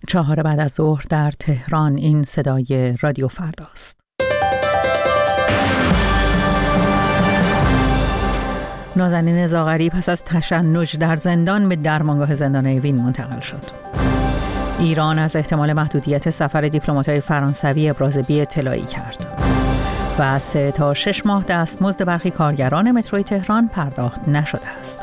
4 بعد از ظهر در تهران. این صدای رادیو فرداست. نازنین زاغری پس از تشنج در زندان به درمانگاه زندان اوین منتقل شد. ایران از احتمال محدودیت سفر دیپلمات‌های فرانسوی ابراز بی‌اطلاعی کرد. و 3 تا 6 ماه دستمزد برخی کارگران متروی تهران پرداخت نشده است.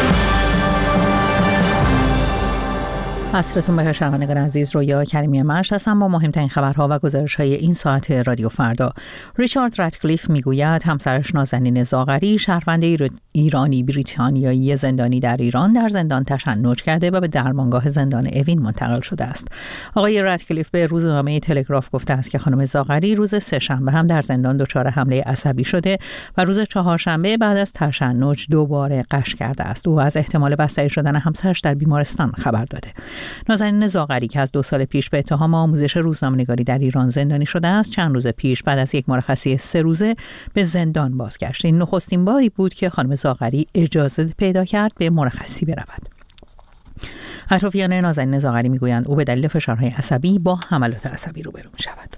عصرتون بخیر شنوندگان عزیز، رویا کریمی مرش هستم با مهمترین خبرها و گزارش‌های این ساعت رادیو فردا. ریچارد راتکلیف میگوید همسرش نازنین زاغری، شهروند ایرانی بریتانیایی زندانی در ایران، در زندان تشنج کرده و به درمانگاه زندان اوین منتقل شده است. آقای راتکلیف به روزنامه تلگراف گفته است که خانم زاغری روز سه‌شنبه هم در زندان دچار حمله عصبی شده و روز چهارشنبه بعد از تشنج دوباره غش کرده است. او از احتمال بستری شدن همسرش در بیمارستان خبر داده. نازنین زاغری که از 2 سال پیش به اتهام آموزش روزنامه‌نگاری در ایران زندانی شده است، چند روز پیش بعد از یک مرخصی 3 روزه به زندان بازگشت. این نخستین باری بود که خانم زاغری اجازه پیدا کرد به مرخصی برود. اطرافیان نازنین زاغری میگویند او به دلیل فشارهای عصبی با حملات عصبی روبرو می‌شود.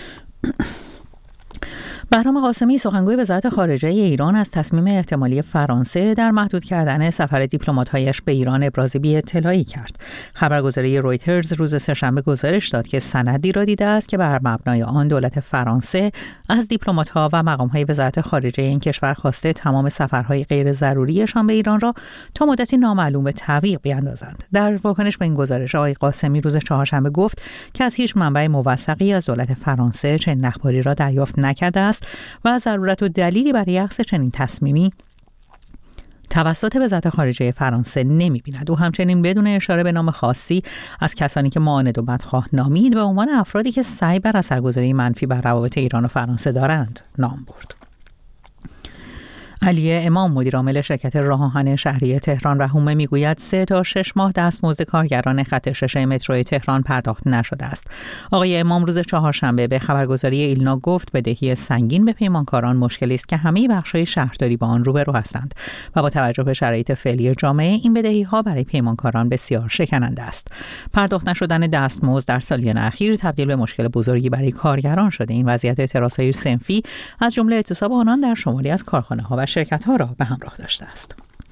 بهرام قاسمی سخنگوی وزارت خارجه ایران از تصمیم احتمالی فرانسه در محدود کردن سفر دیپلمات‌هایش به ایران ابراز بی‌اطلاعی کرد. خبرگزاری رویترز روز سه‌شنبه گزارش داد که سندی را دیده است که بر مبنای آن دولت فرانسه از دیپلمات‌ها و مقام‌های وزارت خارجه این کشور خواسته تمام سفرهای غیر ضروریشان به ایران را تا مدتی نامعلوم به تعویق بیاندازند. در واکنش به این گزارش آقای قاسمی روز چهارشنبه گفت که از هیچ منبع موثقی از دولت فرانسه چنین اخباری را دریافت نکرده است و ضرورت و دلیلی برای اخذ چنین تصمیمی توسط وزارت خارجه فرانسه نمی‌بیند. او همچنین بدون اشاره به نام خاصی از کسانی که معاند و بدخواه نامید به عنوان افرادی که سعی بر اثرگذاری منفی بر روابط ایران و فرانسه دارند نام برد. علی امام مدیر عامل شرکت راه آهن شهری تهران رحومه میگوید 3 تا 6 ماه دستمزد کارگران خط 6 مترو تهران پرداخت نشده است. آقای امام روز چهارشنبه به خبرگزاری ایلنا گفت بدهی سنگین به پیمانکاران مشکلی است که همه بخش‌های شهرداری با آن روبرو هستند و با توجه به شرایط فعلی جامعه این بدهی‌ها برای پیمانکاران بسیار شکننده است. پرداخت نشدن دستمزد در سالیان اخیر تبدیل به مشکل بزرگی برای کارگران شده. این وضعیت اعتراض‌های صنفی از جمله اعتصاب آنان در شمالی از کارخانه‌ها و شرکت‌ها را به همراه داشته است.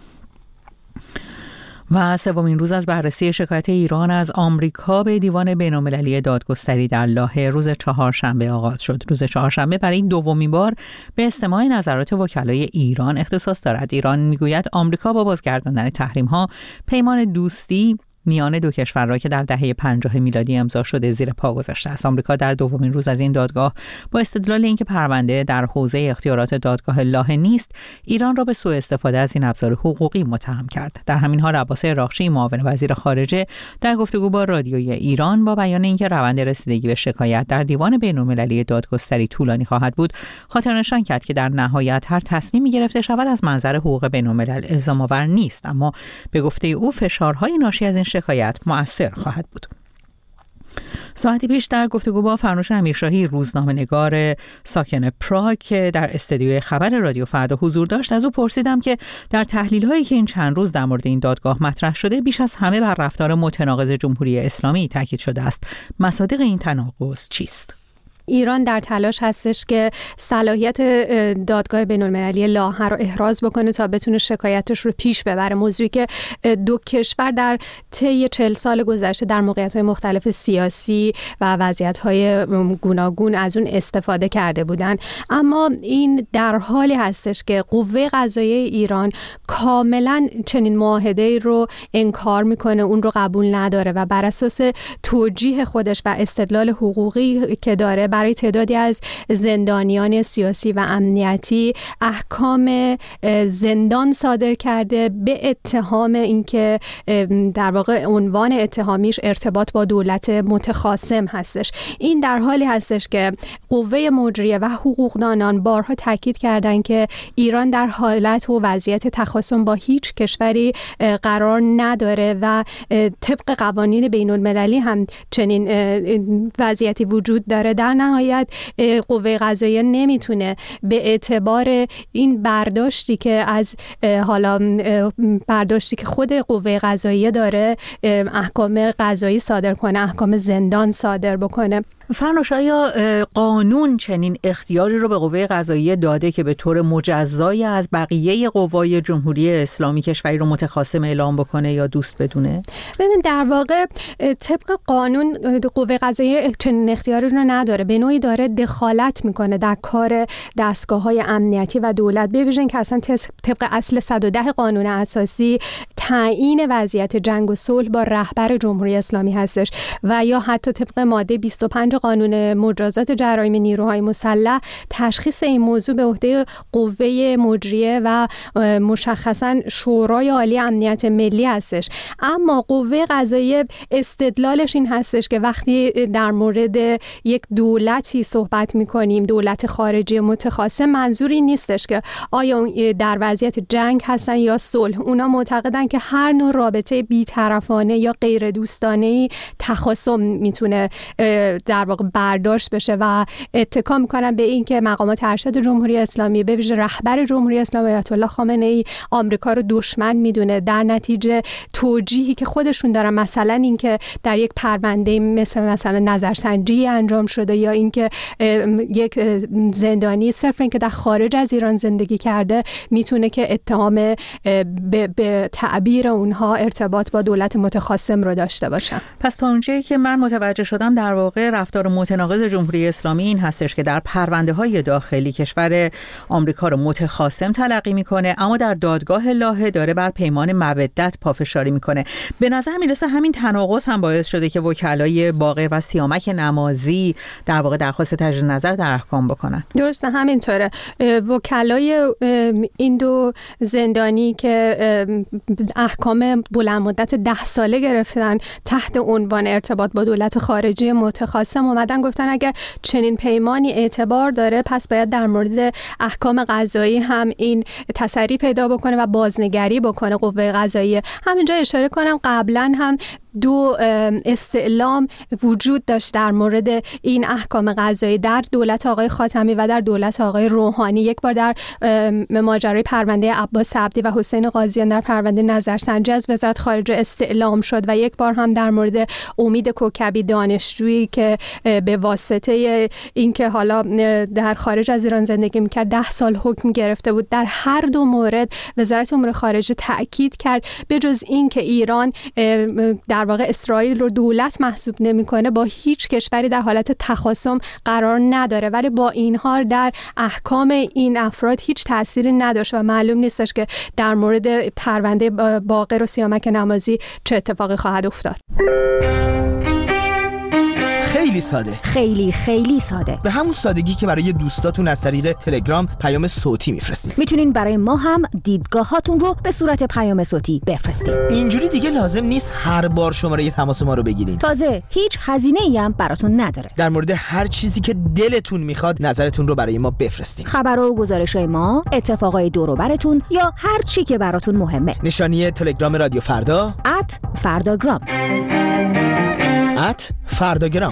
و 3مین روز از بررسی شکایت ایران از آمریکا به دیوان بین‌المللی دادگستری در لاهه روز چهارشنبه آغاز شد. روز چهارشنبه برای دومین بار به استماع نظرات وکلای ایران اختصاص دارد. ایران میگوید آمریکا با بازگرداندن تحریم‌ها پیمان دوستی میان دو کشور را که در دهه 50 میلادی امضا شده زیر پا گذاشته است. آمریکا در دومین روز از این دادگاه با استدلال اینکه پرونده در حوزه اختیارات دادگاه لاهه نیست، ایران را به سوء استفاده از این ابزار حقوقی متهم کرد. در همین حال عباس راغچی معاون وزیر خارجه در گفتگو با رادیوی ایران با بیان اینکه روند رسیدگی به شکایت در دیوان بین‌المللی دادگستری طولانی خواهد بود، خاطرنشان کرد که در نهایت هر تصمیمی گرفته شود از منظر حقوق بین‌الملل الزام‌آور نیست، اما به گفته او فشارهای ناشی از این شکایت مؤثر خواهد بود. ساعتی پیش در گفتگو با فرنوش امیرشاهی روزنامه‌نگار ساکن پراگ که در استودیوی خبر رادیو فردا حضور داشت، از او پرسیدم که در تحلیل‌هایی که این چند روز در مورد این دادگاه مطرح شده بیش از همه بر رفتار متناقض جمهوری اسلامی تاکید شده است. مصادیق این تناقض چیست؟ ایران در تلاش هستش که صلاحیت دادگاه بین‌المللی لاهه رو احراز بکنه تا بتونه شکایتش رو پیش ببره. موضوعی که دو کشور در طی 40 سال گذشته در موقعیت‌های مختلف سیاسی و وضعیت‌های گوناگون از اون استفاده کرده بودن، اما این در حالی هستش که قوه قضاییه ایران کاملا چنین معاهده‌ای رو انکار میکنه، اون رو قبول نداره و بر اساس توجیه خودش و استدلال حقوقی که داره برای تعدادی از زندانیان سیاسی و امنیتی احکام زندان صادر کرده به اتهام اینکه در واقع عنوان اتهامیش ارتباط با دولت متخاصم هستش. این در حالی هستش که قوه مجریه و حقوقدانان بارها تاکید کردند که ایران در حالت و وضعیت تخاصم با هیچ کشوری قرار نداره و طبق قوانین بین المللی هم چنین وضعیتی وجود داره. در نهایت قوه قضاییه نمیتونه به اعتبار این برداشتی که از حالا برداشتی که خود قوه قضاییه داره احکام قضایی صادر کنه، احکام زندان صادر بکنه. فرنوش، آیا قانون چنین اختیاری رو به قوه قضاییه داده که به طور مجزایی از بقیه قوای جمهوری اسلامی کشوری رو متخاصم اعلام بکنه یا دوست بدونه؟ ببین، در واقع طبق قانون قوه قضاییه چنین اختیاری رو نداره، به نوعی داره دخالت میکنه در کار دستگاه‌های امنیتی و دولت، به ویژه که اصلا طبق اصل 110 قانون اساسی تعیین وضعیت جنگ و صلح با رهبر جمهوری اسلامی هستش و یا حتی طبق ماده 25 قانون مجازات جرایم نیروهای مسلح تشخیص این موضوع به عهده قوه مجریه و مشخصاً شورای عالی امنیت ملی هستش. اما قوه قضاییه استدلالش این هستش که وقتی در مورد یک دولتی صحبت می‌کنیم، دولت خارجی متخاصم، منظوری نیستش که آیا در وضعیت جنگ هستن یا صلح. اونا معتقدن که هر نوع رابطه بی‌طرفانه یا غیر دوستانه‌ای تخاصم میتونه در واقع برداشت بشه و اتکا میکنن به این که مقامات ارشد جمهوری اسلامی به ویژه رهبر جمهوری اسلامی آیت الله خامنه ای آمریکا رو دشمن میدونه. در نتیجه توجیهی که خودشون دارن، مثلا اینکه در یک پرونده مثلا نظرسنجی انجام شده یا اینکه یک زندانی صرف اینکه در خارج از ایران زندگی کرده میتونه که اتهام به تعبیر اونها ارتباط با دولت متخاصم رو داشته باشه. پس تا اونجایی که من متوجه شدم در واقع رفتار متناقض جمهوری اسلامی این هستش که در پرونده‌های داخلی کشور آمریکا رو متخاصم تلقی میکنه، اما در دادگاه لاهه داره بر پیمان مودت پافشاری میکنه. به نظر میرسه همین تناقض هم باعث شده که وکلای باقر و سیامک نمازی در واقع درخواست تجدید نظر در احکام بکنن. درسته، همینطوره. وکلای این دو زندانی که احکام بلند مدت 10 ساله گرفتن تحت عنوان ارتباط با دولت خارجی متخاصم، اومدن گفتن اگر چنین پیمانی اعتبار داره پس باید در مورد احکام قضایی هم این تسری پیدا بکنه و بازنگری بکنه قوه قضاییه. همینجا اشاره کنم قبلا هم 2 استعلام وجود داشت در مورد این احکام قضایی در دولت آقای خاتمی و در دولت آقای روحانی. یک بار در ماجرای پرونده عباس عبدی و حسین قاضیان در پرونده نظرسنجی از وزارت خارجه استعلام شد و یک بار هم در مورد امید کوکبی دانشجویی که به واسطه اینکه حالا در خارج از ایران زندگی میکرد 10 سال حکم گرفته بود. در هر 2 مورد وزارت امور خارجه تأکید کرد به جز این که ایران در واقع اسرائیل رو دولت محسوب نمیکنه، با هیچ کشوری در حالت تخاصم قرار نداره، ولی با این حال در احکام این افراد هیچ تأثیری نداشت و معلوم نیستش که در مورد پرونده باقر و سیامک نمازی چه اتفاقی خواهد افتاد. خیلی ساده، خیلی ساده، به همون سادگی که برای دوستاتون از طریق تلگرام پیام صوتی میفرستین. میتونین برای ما هم دیدگاهاتون رو به صورت پیام صوتی بفرستین. اینجوری دیگه لازم نیست هر بار شماره تماس ما رو بگیرین. تازه هیچ هزینه‌ای هم براتون نداره. در مورد هر چیزی که دلتون میخواد نظرتون رو برای ما بفرستین. خبر و گزارش‌های ما، اتفاقای دور و براتون یا هر چی که براتون مهمه. نشانی تلگرام رادیو فردا @فرداگرام. @فرداگرام.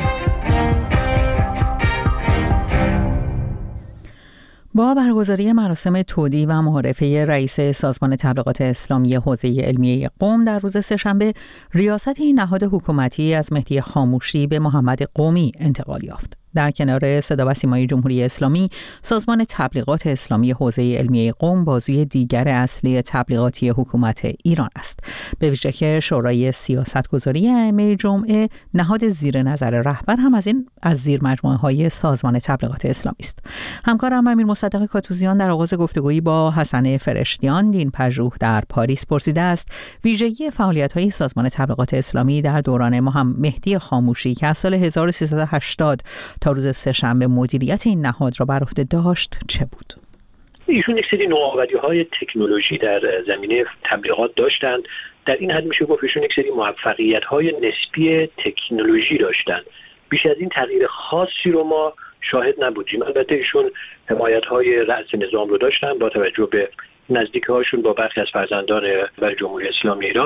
با برگزاری مراسم تودیع و معرفی رئیس سازمان تبلیغات اسلامی حوزه علمیه قم در روز سه‌شنبه، ریاست این نهاد حکومتی از مهدی خاموشی به محمد قومی انتقال یافت. در کنار صدا و سیمای جمهوری اسلامی، سازمان تبلیغات اسلامی حوزه علمیه قم بازوی دیگر اصلی تبلیغاتی حکومت ایران است. به ویژه که شورای سیاستگذاری ائمه جمعه، نهاد زیر نظر رهبر، هم از زیر مجموعه‌های سازمان تبلیغات اسلامی است. همکارم امیر مصدق کاتوزیان در آغاز گفتگویی با حسن فرشتیان، دین پژوه در پاریس، پرسیده است ویژگی فعالیت‌های سازمان تبلیغات اسلامی در دوران مهدی خاموشی که از سال 1380 تا روز سه‌شنبه مدیریت این نهاد را بر عهده داشت چه بود؟ ایشون یک سری نوآوری‌های تکنولوژی در زمینه تبلیغات داشتند. در این حد میشه گفت ایشون یک سری موفقیت‌های نسبی تکنولوژی داشتند. بیش از این تغییر خاصی رو ما شاهد نبودیم. البته ایشون حمایت‌های رأس نظام رو داشتن. با توجه به نزدیکی‌هاشون با برخی از فرزندان رهبر جمهوری اسلامی ایران،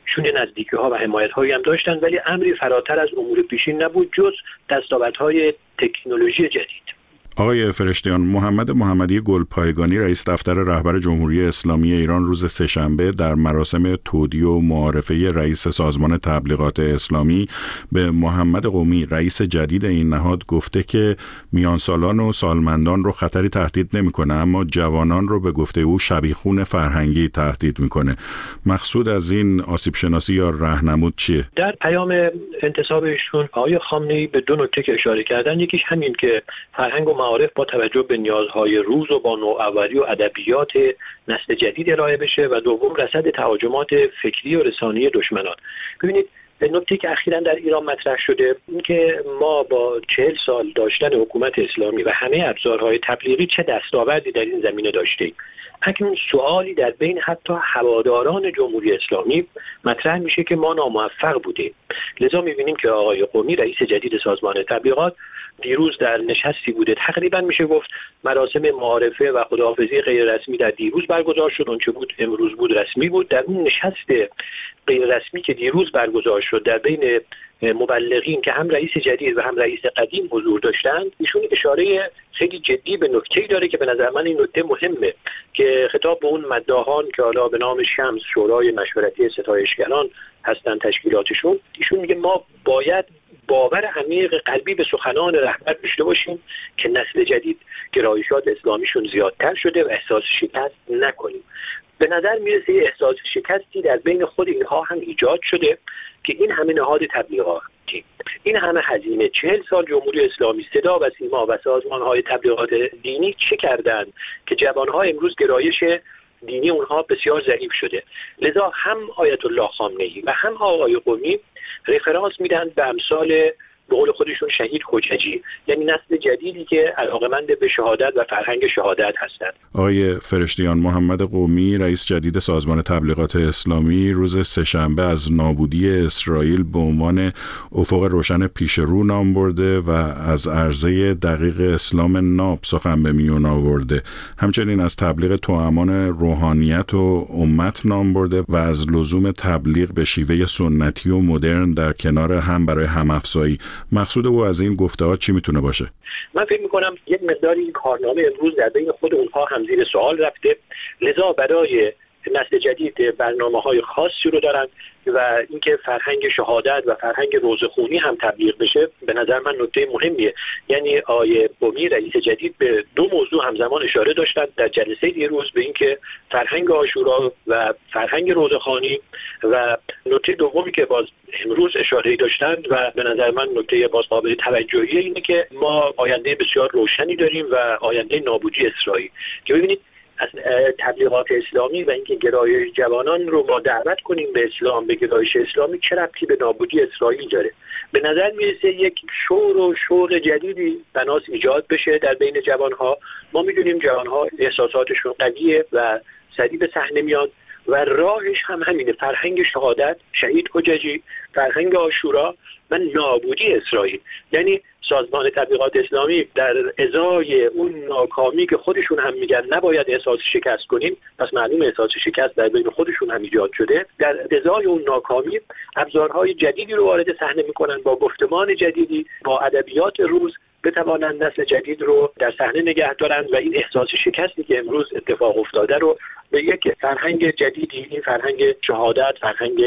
شون نزدیکی‌ها و حمایت‌هایی هم داشتن، ولی امری فراتر از امور پیشین نبود جز دستاوردهای تکنولوژی جدید. آقای فرشتیان، محمدی گلپایگانی رئیس دفتر رهبر جمهوری اسلامی ایران روز سه‌شنبه در مراسم تودیع و معارفه رئیس سازمان تبلیغات اسلامی به محمد قومی رئیس جدید این نهاد گفته که میانسالان و سالمندان رو خطری تهدید نمی‌کنه، اما جوانان رو به گفته او شبیخون فرهنگی تهدید می‌کنه. مقصود از این آسیب شناسی یا راهنمود چیه؟ در پیام انتصابشون آقای خامنه‌ای به دو نکته که اشاره کردن، یکیش همین که فرهنگ و معارف با توجه به نیازهای روز و با نوآوری و ادبیات نسل جدید ارائه بشه و دوم رصد تهاجمات فکری و رسانه‌ای دشمنان. ببینید نکته که اخیراً در ایران مطرح شده این که ما با 40 سال داشتن حکومت اسلامی و همه ابزارهای تبلیغی چه دستاوردی در این زمینه داشتیم. اکنون سوالی در بین حتی هواداران جمهوری اسلامی مطرح میشه که ما ناموفق بودیم. لذا میبینیم که آقای قومی رئیس جدید سازمان تبلیغات دیروز در نشستی بوده، تقریبا میشه گفت مراسم معارفه و خداحافظی غیر رسمی در دیروز برگزار شد، اونچه بود امروز بود رسمی بود. در اون نشست غیر رسمی که دیروز برگزار شد در بین مبلغین که هم رئیس جدید و هم رئیس قدیم حضور داشتند، ایشون اشاره خیلی جدی به نکته‌ای داره که به نظر من این نکته مهمه که خطاب به اون مداحان که حالا به نام شمس شورای مشورتی ستایشگران هستن تشکیلاتشون، ایشون میگه ما باید باور عمیق قلبی به سخنان رهبر داشته باشیم که نسل جدید گرایشات اسلامیشون زیادتر شده و احساس شکست نکنیم. به نظر میرسه احساس شکستی در بین خود اینها هم ایجاد شده که این همه نهاد تبلیغاتی، این همه هزینه، 40 سال جمهوری اسلامی، صدا و سیما و سازمان‌های تبلیغات دینی چه کردند که جوان‌ها امروز گرایش دینی اونها بسیار ضعیف شده. لذا هم آیت الله خامنه‌ای و هم آقای قومی رفرانس میدن به امثال به قول خودشون شهید حججی، یعنی نسل جدیدی که علاقه‌مند به شهادت و فرهنگ شهادت هستند. آقای فرشتیان، محمد قومی رئیس جدید سازمان تبلیغات اسلامی روز سه‌شنبه از نابودی اسرائیل به عنوان افق روشن پیش رو نام برده و از عرضه دقیق اسلام ناب سخن به میون آورده. همچنین از تبلیغ توامان روحانیت و امت نام برده و از لزوم تبلیغ به شیوه سنتی و مدرن در کنار هم برای هم‌افزایی. مقصود او از این گفته‌ها چی میتونه باشه؟ من فکر میکنم یک مقداری این کارنامه امروز در بین خود اونها هم زیر سوال رفته، لذا برای نسل جدید برنامه‌های خاصی رو دارن و اینکه فرهنگ شهادت و فرهنگ روزخونی هم تبلیغ بشه به نظر من نکته مهمیه. یعنی آقای قومی رئیس جدید به دو موضوع همزمان اشاره داشتند در جلسه دیروز، به اینکه فرهنگ عاشورا و فرهنگ روزخوانی، و نکته دومی که باز امروز اشاره داشتند و به نظر من نکته باز قابل توجهی اینه که ما آینده بسیار روشنی داریم و آینده نابودی اسرائیل. که ببینید از تبلیغات اسلامی و اینکه گرایش جوانان رو ما دعوت کنیم به اسلام، به گرایش اسلامی، چه ربطی به نابودی اسرائیل داره؟ به نظر میرسه یک شور و شوق جدیدی بناس ایجاد بشه در بین جوانها. ما میدونیم جوانها احساساتشون قویه و سریع به صحنه میاد و راهش هم همینه، فرهنگ شهادت، شهید حججی، فرهنگ عاشورا و نابودی اسرائیل. یعنی سازمان تبلیغات اسلامی در ازای اون ناکامی که خودشون هم میگن نباید احساس شکست کنیم، پس معلوم احساس شکست در بین خودشون هم ایجاد شده، در ازای اون ناکامی ابزارهای جدیدی رو وارد صحنه میکنن، با گفتمان جدیدی، با ادبیات روز بتوانند نسل جدید رو در صحنه نگه دارن و این احساس شکستی که امروز اتفاق افتاده رو به یک فرهنگ جدیدی، این فرهنگ شهادت، فرهنگ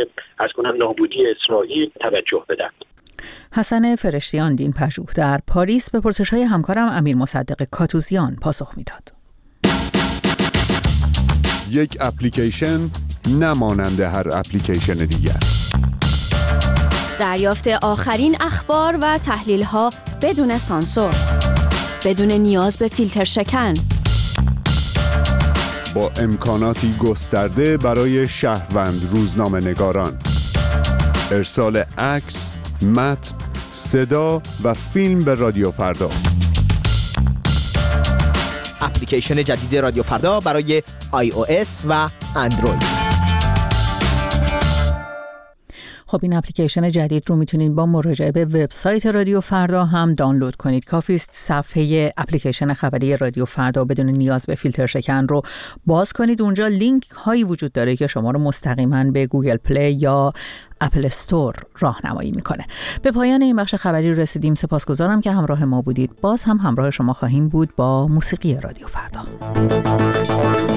نابودی اسرائیل توجه بدن. حسن فرشتیان دین پژوه در پاریس به پرسش‌های همکارم امیر مصدق کاتوزیان پاسخ میداد. یک اپلیکیشن نمانند هر اپلیکیشن دیگر. دریافت آخرین اخبار و تحلیل‌ها بدون سانسور، بدون نیاز به فیلتر شکن، با امکاناتی گسترده برای شهروند روزنامه‌نگاران، ارسال عکس، متن، صدا و فیلم به رادیو فردا. اپلیکیشن جدید رادیو فردا برای iOS و اندروید. خب این اپلیکیشن جدید رو میتونید با مراجعه به وبسایت رادیو فردا هم دانلود کنید. کافی است صفحه اپلیکیشن خبری رادیو فردا بدون نیاز به فیلتر شکن رو باز کنید. اونجا لینک هایی وجود داره که شما رو مستقیما به گوگل پلی یا اپل استور راهنمایی میکنه. به پایان این بخش خبری رسیدیم. سپاسگزارم که همراه ما بودید. باز هم همراه شما خواهیم بود با موسیقی رادیو فردا.